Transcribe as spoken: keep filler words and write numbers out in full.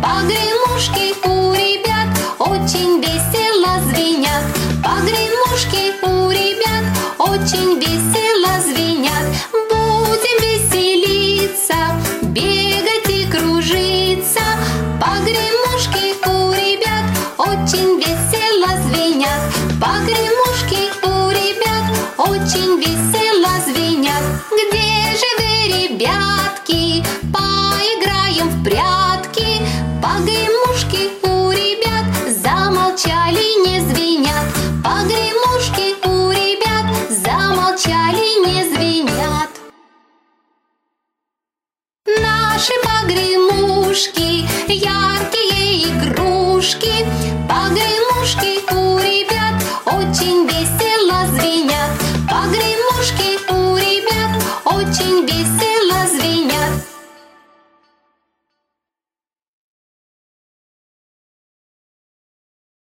Погремушки у ребят очень весело звенят. Погремушки у ребят очень весело звенят. Будем веселиться, бегать и кружиться. Погремушки у ребят очень весело звенят. Погремушки у ребят очень весело звенят. Где же вы, ребятки, поиграем в прятки? Погремушки у ребят замолчали, не звенят. Погремушки у ребят замолчали, не звенят. Наши погремушки яркие игрушки. Погремушки у ребят очень весело звенят.